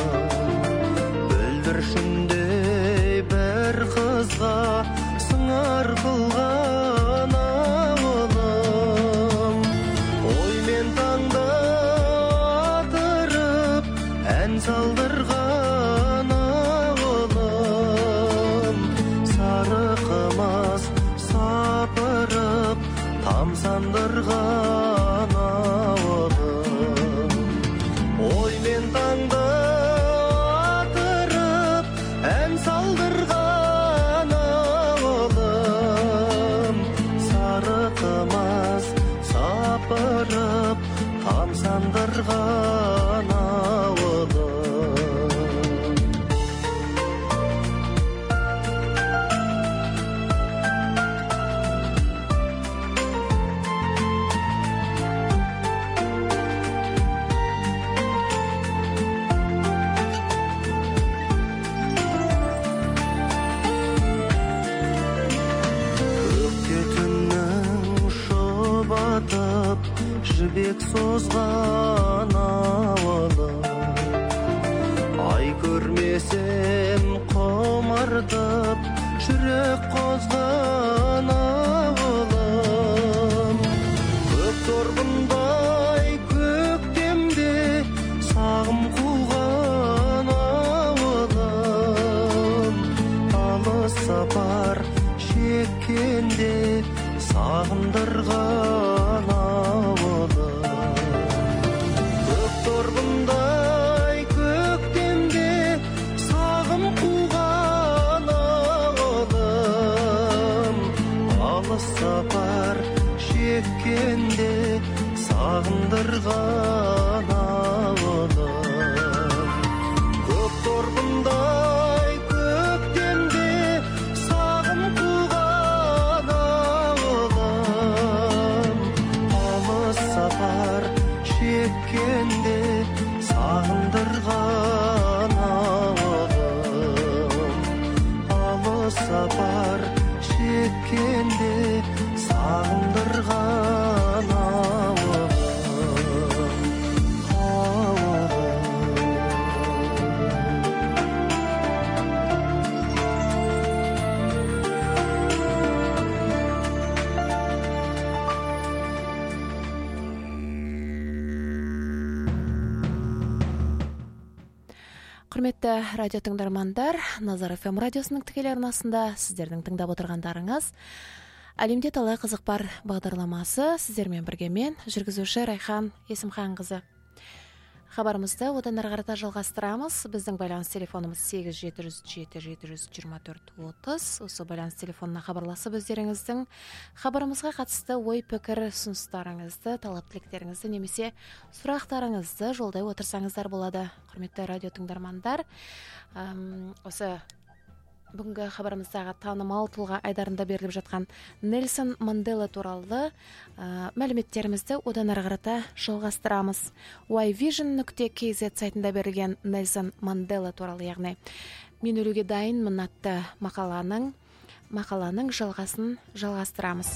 Speaker 2: Бүлдіршіндей бір қызға сыңар қылған ауылым. Оймен таңда атырып ән салдырған ауылым. Сары қымыз сапырып тамсандырған ауылым. Оймен таңда атырып ән салдырған ауылым. Сары қымыз сапырып тамсандырған ауылым. Жібек созған ауылым. Ай көрмесем құмартып, жүрек қозған ауылым. Көк торғындай көктемде сағым қуған ауылым. Алыс сапар шеккенде сағындырған ауылым. Көк торғындай көктемде сағым қуған ауылым.
Speaker 1: Құрметті радио тыңдармандар, Назар ФМ радиосының тікелей арнасында сіздердің тыңдап отырғандарыңыз Әлемде талай қызық бар бағдарламасы. Сіздермен бірге мен, жүргізуші Райхан Есімханқызы. Хабарымызды одан ары қарата жалғастырамыз. Біздің байланыс телефонымыз 8707-724-30. Осы байланыс телефонына хабарласып өздеріңіздің хабарымызға қатысты ой, пікір, ұсыныстарыңызды, талап тілектеріңізді немесе сұрақтарыңызды жолдай отырсаңыздар болады. Құрметті радио тыңдармандар, осы бүгінгі хабарымыздағы танымал тұлға айдарында беріліп жатқан Нельсон Мандела туралы мәліметтерімізді одан ары қарата жалғастырамыз. yvision.kz сайтында берілген Нельсон Мандела туралы, яғни "Мен өлуге дайынмын" атты мақаланың жалғасын жалғастырамыз.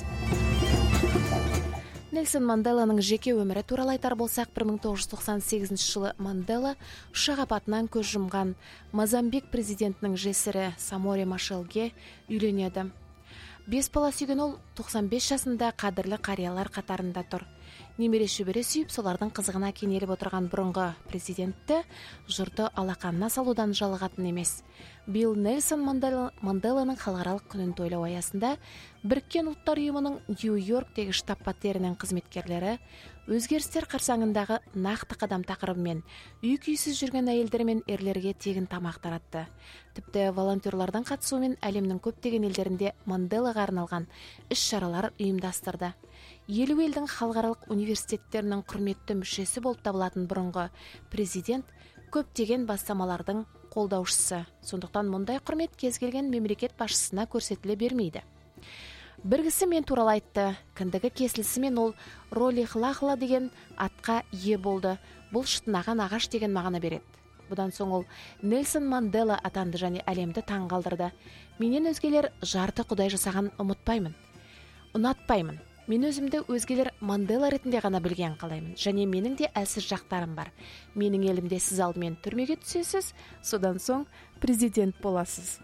Speaker 1: Нельсон Манделаның жеке өмірі туралы айтар болсақ, 1998 жылы Мандела ұшақ апатынан көз жұмған Мозамбик президентінің жесірі Саморе Машелге үйленеді. 5 бала сүйген ол 95 жасында қадірлі қариялар қатарында тұр. Немере шөбере сүйіп, солардың қызығына кенеліп отырған бұрынғы президентті жұрты алақанына салудан жалығатын емес. Биыл Нельсон Манделаның халықаралық күнін тойлау аясында Біріккен ұлттар ұйымының Нью-Йорктегі штаб-пәтерінің қызметкерлері өзгерістер қарсаңындағы нақты қадам тақырыбымен үй-күйсіз жүрген әйелдер мен ерлерге тегін тамақ таратты. Тіпті волонтерлардың қатысуымен әлемнің көптеген елдерінде Манделаға арналған іс-шаралар ұйымдастырды. 50 елдің халықаралық университеттерінің құрметті мүшесі болып табылатын бұрынғы президент көптеген бастамалардың қолдаушысы. Сондықтан мұндай құрмет кез келген мемлекет басшысына көрсетіле бермейді. Бір кісі мен туралы айтты. Кіндігі кесілісімен ол Ролихлахла деген атқа ие болды. Бұл шытынаған ағаш деген мағына береді. Бұдан соң ол Нельсон Мандела атанды және әлемді таң қалдырды. Менен өзгелер жарты құдай жасаған ұнатпаймын. Мен өзімді өзгелер Мандела ретінде ғана білген қалаймын. Және менің де әлсіз жақтарым бар. Менің елімде сіз алдымен түрмеге түсесіз, содан соң президент боласыз.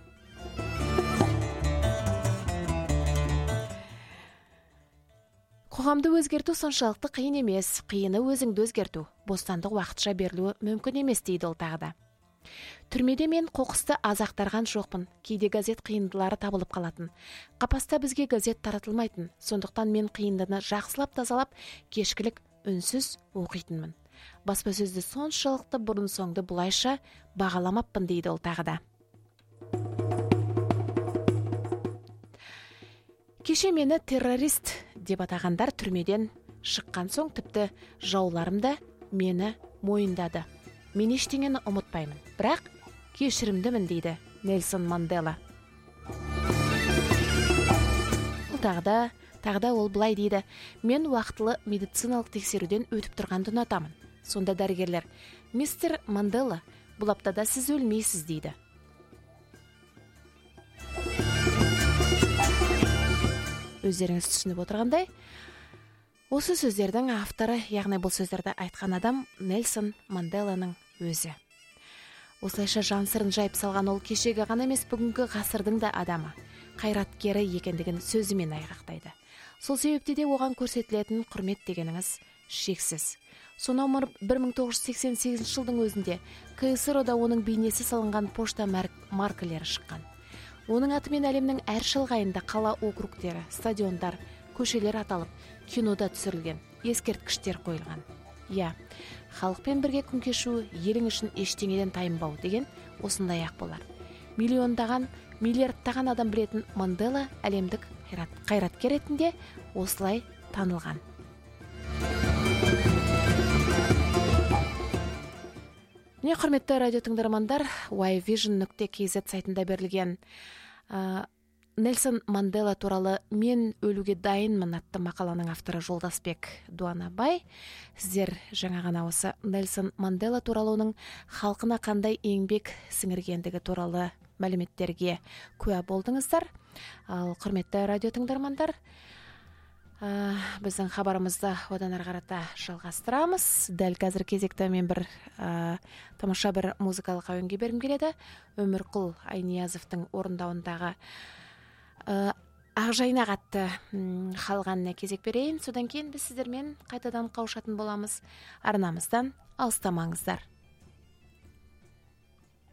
Speaker 1: Қоғамды өзгерту соншалықты қиын емес. Қиыны өзіңді өзгерту. Бостандық уақытша берілуі мүмкін емес дейді ол тағы да. Түрмеде мен қоқысты аз ақтарған жоқпын. Кейде газет қиындылары табылып қалатын. Қапаста бізге газет таратылмайтын. Сондықтан мен қиындыны жақсылап тазалап, кешкілік үнсіз оқитынмын. Баспасөзді соншалықты бұрын соңды бұлайша бағаламаппын дейді ол тағы да. Кеше мені террорист деп атағандар түрмеден шыққан соң тіпті жауларым да мені мойындады. Мен ештеңені ұмытпаймын, бірақ кешірімдімін дейді Нельсон Мандела. Тағы да ол былай дейді: мен уақытылы медициналық тексеруден өтіп тұрғанды ұнатамын. Сонда дәрігерлер: мистер Мандела, бұл аптада сіз өлмейсіз дейді. Өздеріңіз түсініп отырғандай, осы сөздердің авторы, яғни бұл сөздерді айтқан адам Нельсон Манделаның өзі. Осылайша жан сырын жайып салған ол кешегі ғана емес, бүгінгі ғасырдың да адамы, қайраткері екендігін сөзімен айғақтайды. Сол себепте де оған көрсетілетін құрмет дегеніңіз шексіз. Сонау 1988 жылдың өзінде КСР-да оның бейнесі салынған пошта маркілері шыққан. Оның атымен әлемнің әр шалғайында қала округтері, стадиондар, көшелер аталып, кинода түсірілген, ескерткіштер қойылған. Халықпен бірге күн кешу, елің үшін ештеңеден тайынбау деген осындай ақ болар. миллиардтаған адам білетін Мандела әлемдік қайраткер ретінде осылай танылған. Міне, құрметті радио тыңдармандар, yvision.kz сайтында берілген Нельсон Мандела туралы "Мен өлуге дайынмын" атты мақаланың авторы Жолдасбек Дуанабай. Сіздер жаңа ғана осы Нельсон Мандела туралы оның халқына қандай еңбек сіңіргендігі туралы мәліметтерге куә болдыңыздар. Ал құрметті радио тыңдармандар, біздің хабарымызды одан ары қарата жалғастырамыз. Дәл қазір кезекті мен бір тамаша бір музыкалық әуенге бергім келеді. Өмірқұл Айниязовтың орындауындағы Ақжайнақ атты халық әніне кезек берейін. Содан кейін біз сіздермен қайтадан қауышатын боламыз. Арнамыздан алыстамаңыздар.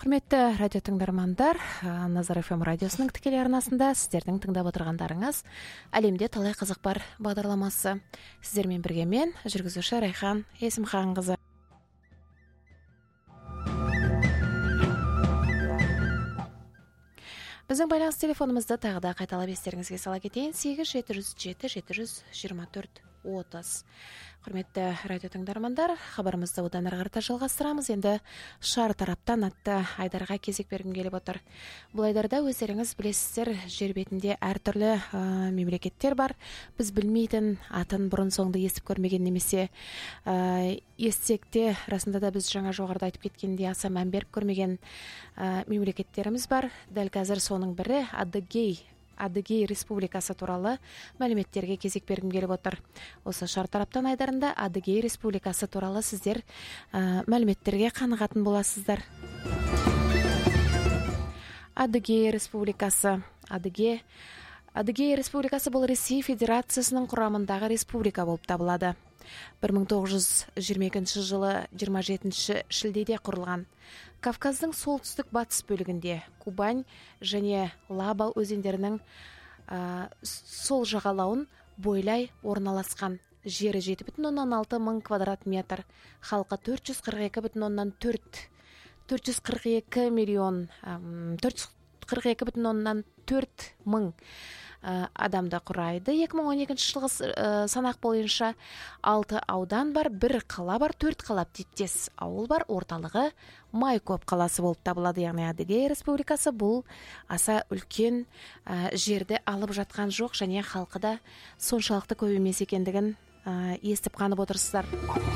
Speaker 1: Құрметті радио тыңдармандар, Назар FM радиосының тікелей арнасында сіздердің тыңдап отырғандарыңыз әлемде талай қызық бар бағдарламасы. Сіздермен бірге мен, жүргізуші Райхан Есімханқызы. Біздің байланыс телефонымызды тағы да қайталап естеріңізге сала кетейін: 8-707-24-30. Құрметті радио тыңдармандар, хабарымызды одан әрі қарата жалғастырамыз. Енді шар тараптан атты айдарға кезек бергім келіп отыр. Бұл айдарда өздеріңіз білесіздер, жер бетінде әртүрлі мемлекеттер бар. Біз білмейтін, атын бұрын соңды естіп көрмеген, немесе естісек те расында да біз жаңа жоғарыда айтып кеткендей аса мән беріп көрмеген мемлекеттеріміз бар. Дәл қазір соның бірі Адыгей Республикасы туралы мәліметтерге кезек бергім келіп отыр. Осы шар тараптан айдарында Адыгей Республикасы туралы сіздер мәліметтерге қанығатын боласыздар. Адыгей Республикасы. Адыгей Республикасы бұл Ресей Федерациясының құрамындағы республика болып табылады. 1922 жылы 27 шілдеде құрылған. Кавказдың солтүстік батыс бөлігінде Кубань және Лаба өзендерінің сол жағалауын бойлай орналасқан. Жері 7,6 мың квадрат метр, халқы 442 миллион 442,4 мың адамды құрайды. 2012 жылғы санақ бойынша 6 аудан бар, 1 қала бар, 4 қала типтес ауыл бар. Орталығы Майкоп қаласы болып табылады. Яғни Адыгей Республикасы бұл аса үлкен жерді алып жатқан жоқ, және халқы да соншалықты көп емес екендігін естіп қанып отырсыздар.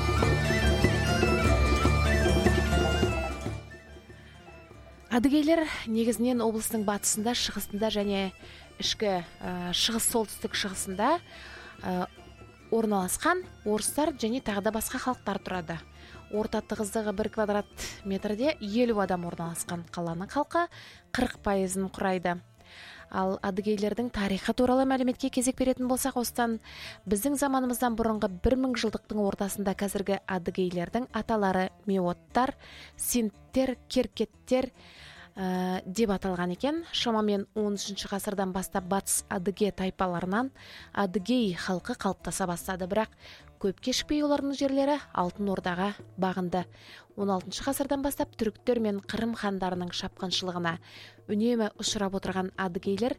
Speaker 1: Адыгейлер негізінен облыстың батысында, шығысында және ішкі шығыс солтүстік шығысында орналасқан орыстар және тағы да басқа халықтар тұрады. Орта тығыздығы 1 квадрат метрде 50 адам орналасқан. Қаланың халқы 40%-ын құрайды. Ал адыгейлердің тарихы туралы мәліметке кезек беретін болсақ, осыдан біздің заманымыздан бұрынғы 1000 жылдықтың ортасында қазіргі адыгейлердің аталары меоттар, синттер, керкеттер деп аталған екен. Шамамен 13 ғасырдан бастап батыс адыге тайпаларынан адыгей халқы қалыптаса бастады, бірақ көп кешікпей олардың жерлері Алтын Ордаға бағынды. 16 ғасырдан бастап түріктер мен Қырым хандарының шапқыншылығына үнемі ұшырап отырған адыгейлер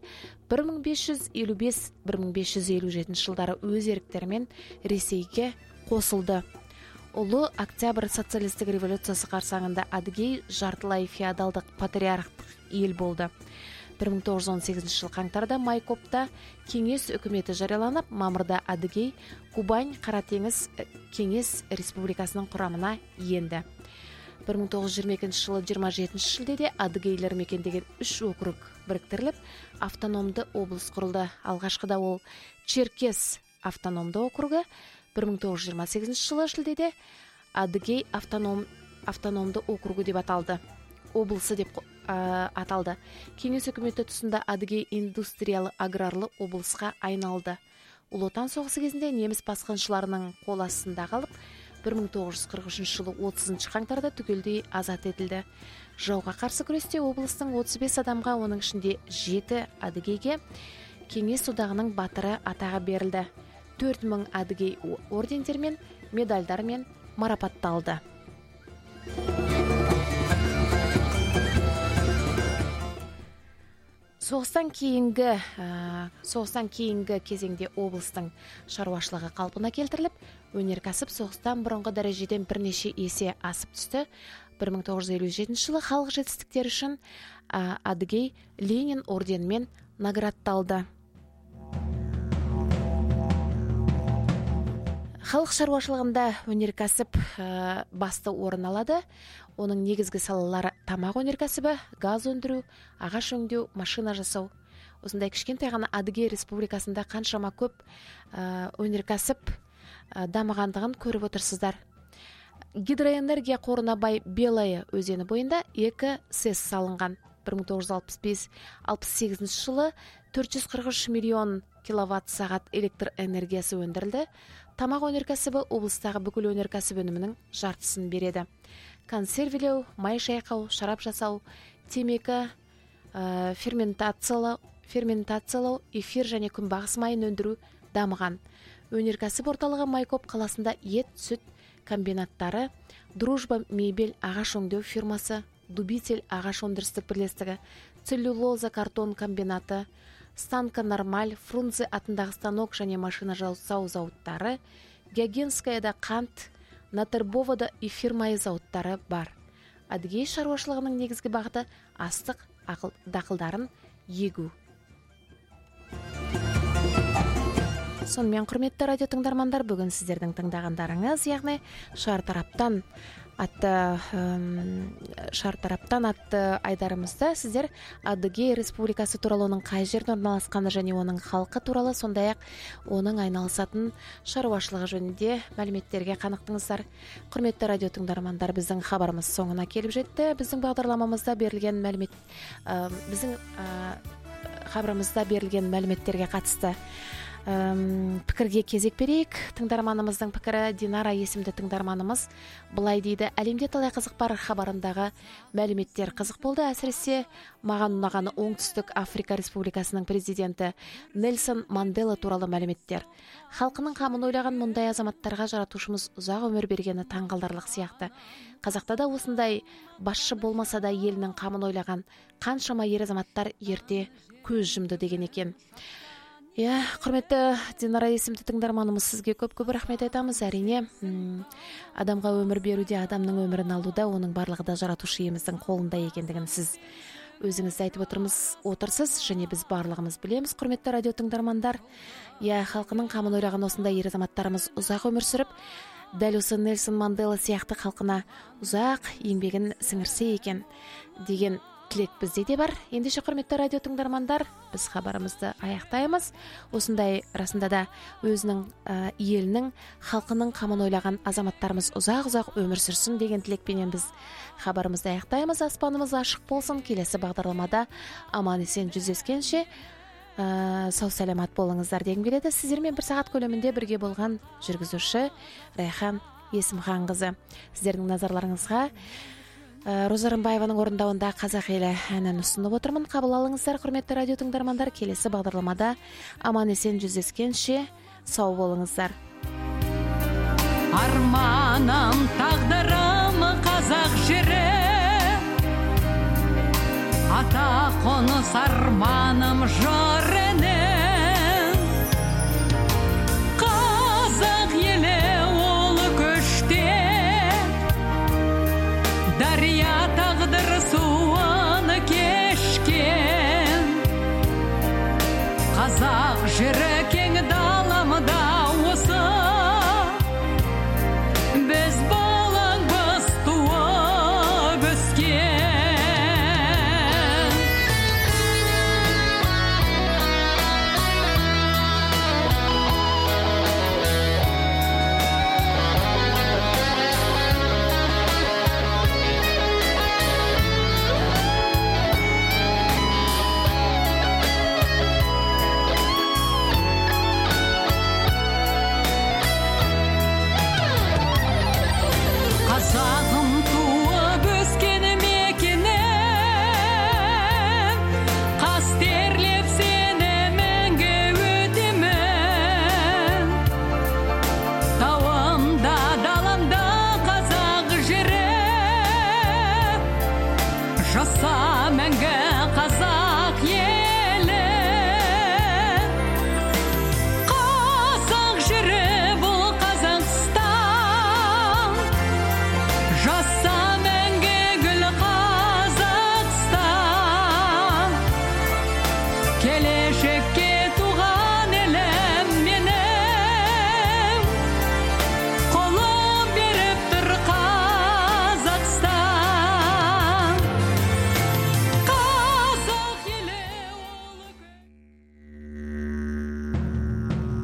Speaker 1: 1555-1557 жылдары өз еріктерімен Ресейге қосылды. Ұлы Октябрь социалистік революциясы қарсаңында Адыгей жартылай феодалдық патриархтық ел болды. 1918 жыл қаңтарда Майкопта кеңес үкіметі жарияланып, мамырда Адыгей Кубань Қаратеңіз кеңес республикасының құрамына енді. 1922 жылы 27 шілдеде адыгейлер мекендеген 3 округ біріктіріліп, автономды облыс құрылды. Алғашқыда ол Черкес автономды округі, 1928 жылы шілдеде Адыгей автономды округі деп аталды. Облысы деп аталды. Кеңес үкіметі тұсында Адыгей индустриялы аграрлы облысқа айналды. Ұлы Отан соғысы кезінде неміс басқыншыларының қол астында қалып, 1943 жылы 30 қаңтарда түгелдей азат етілді. Жауға қарсы күресте облыстың 35 адамға, оның ішінде 7 адыгейге Кеңес одағының батыры атағы берілді. 4000 адыгей ордендермен, медальдармен марапатталды. Соғыстан кейінгі кезеңде облыстың шаруашылығы қалпына келтіріліп, өнеркәсіп соғыстан бұрынғы дәрежеден бірнеше есе асып түсті. 1957 жылы халық жетістіктері үшін Адыгей Ленин орденімен наградталды. Халық шаруашылығында өнеркәсіп басты орын алады. Оның негізгі салалары тамақ өнеркәсібі, газ өндіру, ағаш өңдеу, машина жасау. Осындай кішкентай ғана Адыгей республикасында қаншама көп өнеркәсіп дамығандығын көріп отырсыздар. Гидроэнергия қорына бай Белая өзені бойында 2 СЭС салынған. 1965-68 жылы 443 миллион киловатт сағат электр энергиясы өндірілді. Тамақ өнеркәсібі облыстағы бүкіл өнеркәсіп өнімінің жартысын береді. консервилеу, май шайқау, шарап жасау, темекі, ферментациялау, эфир және күнбағыс майын өндіру дамыған. Өнеркәсіп орталығы Майкоп қаласында ет, сүт комбинаттары, Дружба мебель ағаш өңдеу фирмасы, Дубитель ағаш өндірістік бірлестігі, целлюлоза картон комбинаты, Станка Нормаль, Фрунзе атындағы станок және машина жасау зауыттары, Гягенскаяда қант, Натербовада эфир майы зауыттары бар. Адыгей шаруашылығының негізгі бағыты астық дақылдарын егу. Сонымен құрметті радио тыңдармандар, бүгін сіздердің тыңдағандарыңыз, яғни шартараптан атты айдарымызда сіздер Адыгей Республикасы туралы, оның қай жерде орналасқаны және оның халқы туралы, сондай-ақ оның айналысатын шаруашылығы жөнінде мәліметтерге қанықтыңыздар. Құрметті радио тыңдармандар, біздің хабарымыз соңына келіп жетті. Біздің бағдарламамызда берілген мәліметтерге қатысты пікірге кезек берейік. Тыңдарманымыздың пікірі, Динара есімді тыңдарманымыз былай дейді: әлемде талай қызық бар, хабарындағы мәліметтер қызық болды. Әсіресе маған ұнағаны Оңтүстік Африка Республикасының президенті Нельсон Мандела туралы мәліметтер. Халқының қамын ойлаған мұндай азаматтарға жаратушымыз ұзақ өмір бергені таңғалдарлық сияқты. Қазақта да осындай басшы болмаса да елінің қамын ойлаған қаншама ер азаматтар ерте көз жұмды деген екен. Құрметті Динара есімді тыңдарманымыз, сізге көп рахмет айтамыз. Әрине, адамға өмір беруде, адамның өмірін алуда, оның барлығы да жаратушы иеміздің қолында екендігін сіз өзіңіз айтып отырсыз, және біз барлығымыз білеміз. Құрметті радио тыңдармандар, халқының қамын ойлаған осындай ер азаматтарымыз ұзақ өмір сүріп, дәл осы Нельсон Мандела сияқты халқына ұзақ еңбегін сіңірсе екен деген тілек бізде де бар. Ендеше құрметті радио тыңдармандар, біз хабарымызды аяқтаймыз. Осындай расында да өзінің елінің, халқының қамын ойлаған азаматтарымыз ұзақ өмір сүрсін деген тілекпенен біз хабарымызды аяқтаймыз. Аспанымыз ашық болсын. Келесі бағдарламада аман есен жүздескенше сау саламат болыңыздар дегім келеді. Сіздермен бір сағат көлемінде бірге болған жүргізуші Райхан Есімханқызы. Сіздердің назарларыңызға Роза Рымбаеваның орындауында Қазақ елі әнін ұсынып отырмын. Қабыл алыңыздар, құрметті радио тыңдармандар. Келесі бағдарламада аман есен жүздескенше сау болыңыздар.
Speaker 3: Арманым, тағдырым қазақ жері, ата қоныс арманым жыр ене.